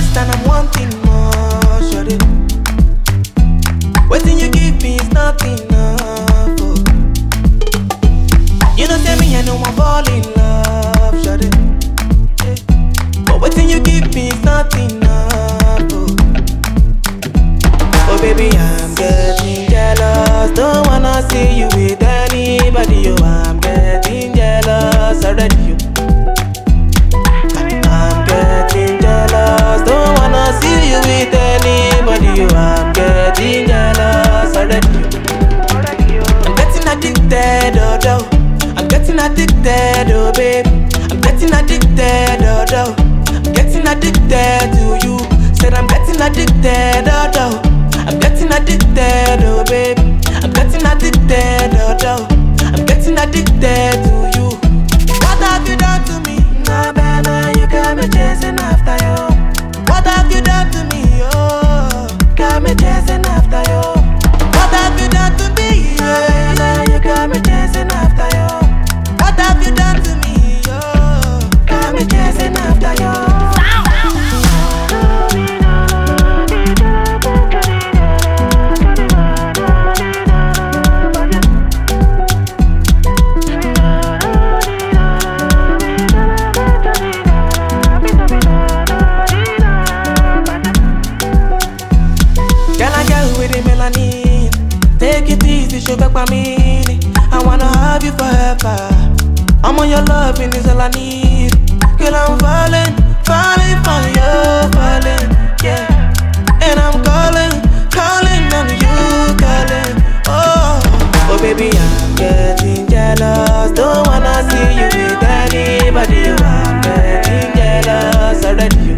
best and I'm wanting more, shawty. Waiting you give me is not enough, oh. You know say me I know I fall in love, shawty, yeah. But waiting you give me is not enough, oh. Oh baby, I'm getting jealous. Don't wanna see you with anybody, oh. I'm getting jealous already, you. I'm getting jealous. Don't wanna see you with anybody, oh. I'm getting jealous already, you. I'm getting addicted, oh, oh. I'm getting addicted, oh baby. I'm getting addicted, oh, oh. I'm getting addicted to you. Said I'm getting addicted, oh, oh. I'm getting addicted, oh baby. I'm getting addicted, oh, oh. I'm getting addicted to you. What have you done to me? Nah, baby, you got me chasing after you. What have you done to me? Oh, got me chasing after you. What have you done to me? Yeah, you got me chasing after you. What have you done to me? Oh, got me chasing after you. Take it easy, show back my meaning. I wanna have you forever. I'm on your loving is all I need. Girl, I'm falling, falling for you, falling, yeah. And I'm calling, calling on you, calling. Oh, oh baby, I'm getting jealous. Don't wanna see you with anybody. I'm getting jealous already, you.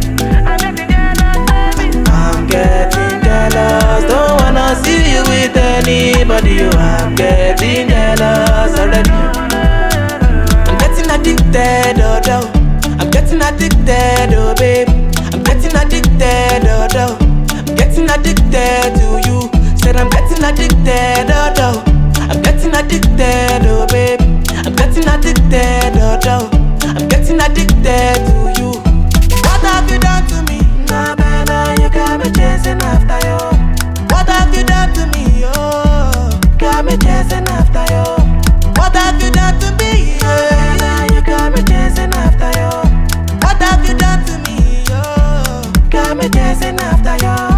I'm getting jealous. Don't wanna see you with anybody, oh. I'm getting jealous already. I'm getting addicted, oh, oh. I'm getting addicted, oh baby. I'm getting addicted, oh, oh. I'm getting addicted to you. Said I'm getting addicted, oh, oh. I'm getting addicted, oh baby. I'm getting addicted, oh, oh. I'm getting addicted to you. What have you done to me? Nah, baby, you got me chasing after you. What have you done to me, oh? Got me chasing after you. What have you done to me, yeah? You got me chasing after you. What have you done to me, oh? Got me chasing after you.